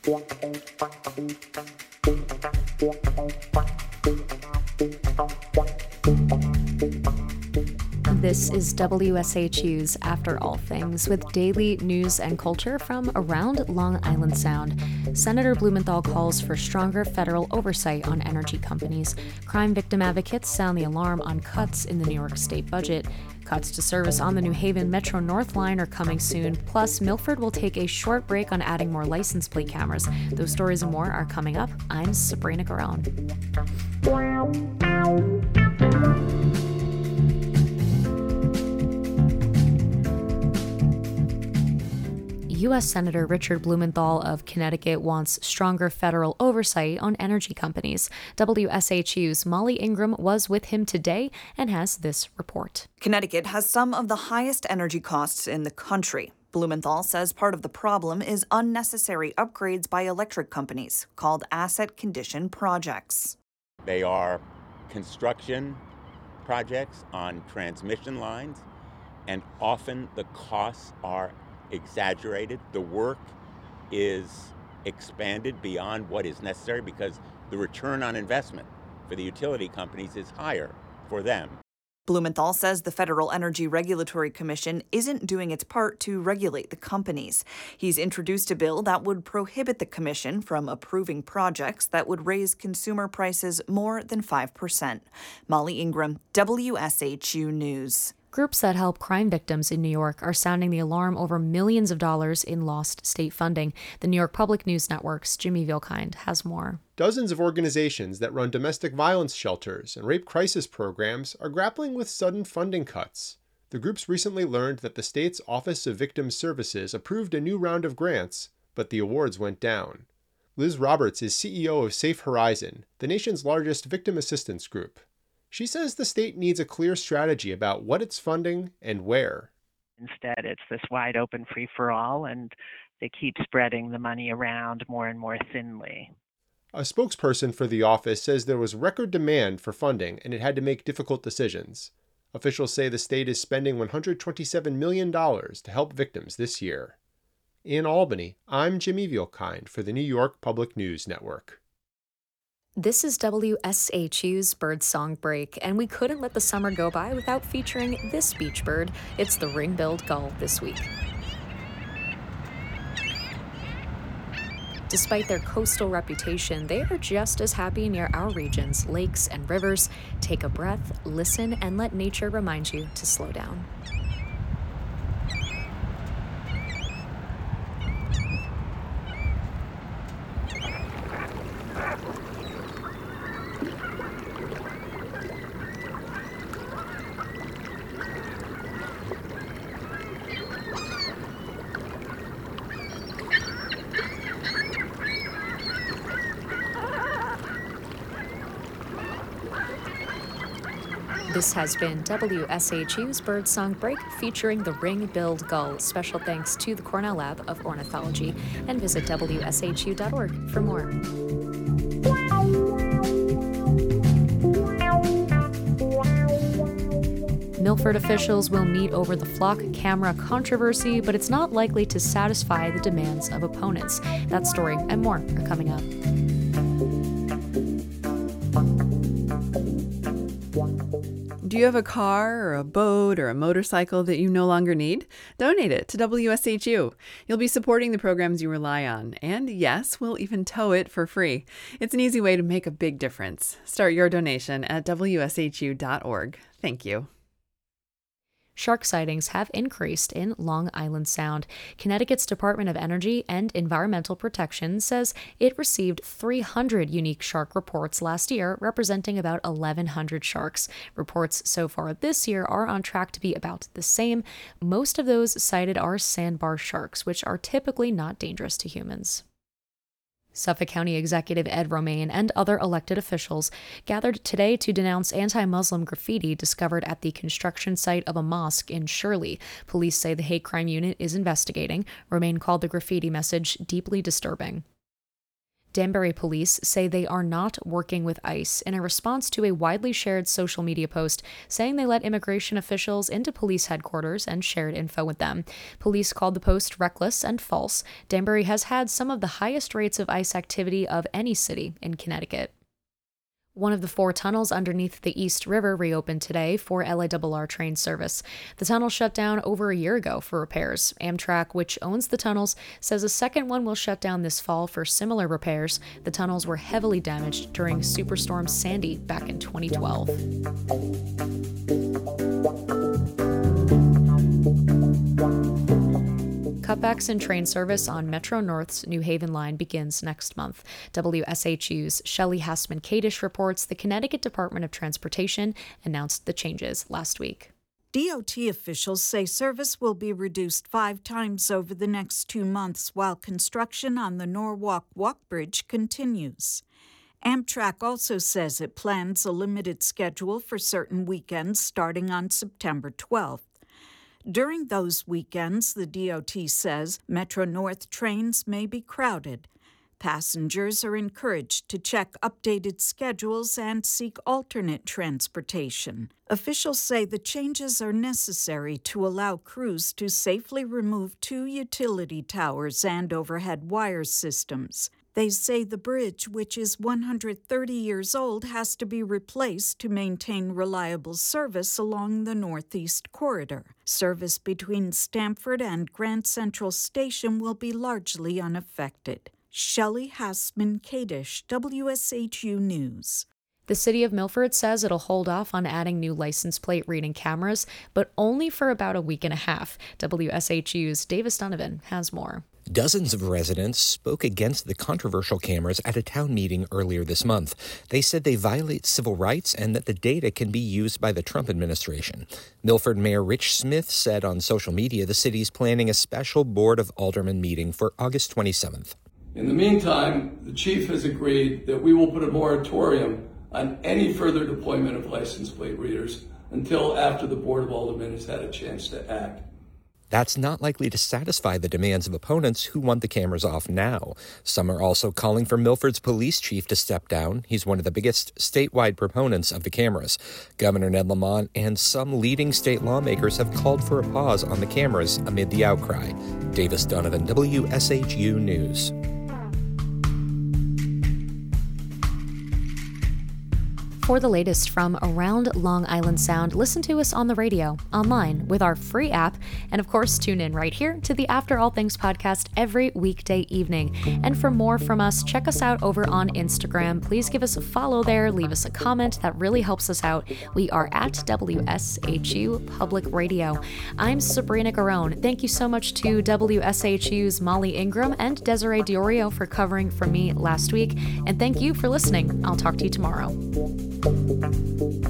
This is WSHU's After All Things with daily news and culture from around Long Island Sound. Senator Blumenthal calls for stronger federal oversight on energy companies. Crime victim advocates sound the alarm on cuts in the New York State budget. Cuts to service on the New Haven Metro North line are coming soon. Plus, Milford will take a short break on adding more license plate cameras. Those stories and more are coming up. I'm Sabrina Garone. U.S. Senator Richard Blumenthal of Connecticut wants stronger federal oversight on energy companies. WSHU's Molly Ingram was with him today and has this report. Connecticut has some of the highest energy costs in the country. Blumenthal says part of the problem is unnecessary upgrades by electric companies, called asset condition projects. They are construction projects on transmission lines, and often the costs are exaggerated. The work is expanded beyond what is necessary because the return on investment for the utility companies is higher for them. Blumenthal says the Federal Energy Regulatory Commission isn't doing its part to regulate the companies. He's introduced a bill that would prohibit the commission from approving projects that would raise consumer prices more than 5%. Molly Ingram, WSHU News. Groups that help crime victims in New York are sounding the alarm over millions of dollars in lost state funding. The New York Public News Network's Jimmy Vilkind has more. Dozens of organizations that run domestic violence shelters and rape crisis programs are grappling with sudden funding cuts. The groups recently learned that the state's Office of Victim Services approved a new round of grants, but the awards went down. Liz Roberts is CEO of Safe Horizon, the nation's largest victim assistance group. She says the state needs a clear strategy about what it's funding and where. Instead, it's this wide open free-for-all, and they keep spreading the money around more and more thinly. A spokesperson for the office says there was record demand for funding and it had to make difficult decisions. Officials say the state is spending $127 million to help victims this year. In Albany, I'm Jimmy Vilkind for the New York Public News Network. This is WSHU's Birdsong Break, and we couldn't let the summer go by without featuring this beach bird. It's the ring-billed gull this week. Despite their coastal reputation, they are just as happy near our region's lakes and rivers. Take a breath, listen, and let nature remind you to slow down. This has been WSHU's Birdsong Break featuring the ring-billed gull. Special thanks to the Cornell Lab of Ornithology, and visit WSHU.org for more. Milford officials will meet over the flock camera controversy, but it's not likely to satisfy the demands of opponents. That story and more are coming up. Do you have a car or a boat or a motorcycle that you no longer need? Donate it to WSHU. You'll be supporting the programs you rely on. And yes, we'll even tow it for free. It's an easy way to make a big difference. Start your donation at WSHU.org. Thank you. Shark sightings have increased in Long Island Sound. Connecticut's Department of Energy and Environmental Protection says it received 300 unique shark reports last year, representing about 1,100 sharks. Reports so far this year are on track to be about the same. Most of those cited are sandbar sharks, which are typically not dangerous to humans. Suffolk County Executive Ed Romaine and other elected officials gathered today to denounce anti-Muslim graffiti discovered at the construction site of a mosque in Shirley. Police say the hate crime unit is investigating. Romaine called the graffiti message deeply disturbing. Danbury police say they are not working with ICE in a response to a widely shared social media post saying they let immigration officials into police headquarters and shared info with them. Police called the post reckless and false. Danbury has had some of the highest rates of ICE activity of any city in Connecticut. One of the 4 tunnels underneath the East River reopened today for LIRR train service. The tunnel shut down over a year ago for repairs. Amtrak, which owns the tunnels, says a second one will shut down this fall for similar repairs. The tunnels were heavily damaged during Superstorm Sandy back in 2012. Cutbacks in train service on Metro North's New Haven line begins next month. WSHU's Shelley Hassman-Kadish reports the Connecticut Department of Transportation announced the changes last week. DOT officials say service will be reduced 5 times over the next 2 months while construction on the Norwalk Walk Bridge continues. Amtrak also says it plans a limited schedule for certain weekends starting on September 12th. During those weekends, the DOT says Metro North trains may be crowded. Passengers are encouraged to check updated schedules and seek alternate transportation. Officials say the changes are necessary to allow crews to safely remove 2 utility towers and overhead wire systems. They say the bridge, which is 130 years old, has to be replaced to maintain reliable service along the Northeast Corridor. Service between Stamford and Grand Central Station will be largely unaffected. Shelley Hassman-Kadish, WSHU News. The city of Milford says it'll hold off on adding new license plate reading cameras, but only for about a week and a half. WSHU's Davis Donovan has more. Dozens of residents spoke against the controversial cameras at a town meeting earlier this month. They said they violate civil rights and that the data can be used by the Trump administration. Milford Mayor Rich Smith said on social media the city's planning a special Board of Aldermen meeting for August 27th. In the meantime, the chief has agreed that we will put a moratorium on any further deployment of license plate readers until after the Board of Aldermen has had a chance to act. That's not likely to satisfy the demands of opponents who want the cameras off now. Some are also calling for Milford's police chief to step down. He's one of the biggest statewide proponents of the cameras. Governor Ned Lamont and some leading state lawmakers have called for a pause on the cameras amid the outcry. Davis Donovan, WSHU News. For the latest from around Long Island Sound, listen to us on the radio, online, with our free app, and of course, tune in right here to the After All Things podcast every weekday evening. And for more from us, check us out over on Instagram. Please give us a follow there, leave us a comment. That really helps us out. We are at WSHU Public Radio. I'm Sabrina Garone. Thank you so much to WSHU's Molly Ingram and Desiree Diorio for covering for me last week. And thank you for listening. I'll talk to you tomorrow.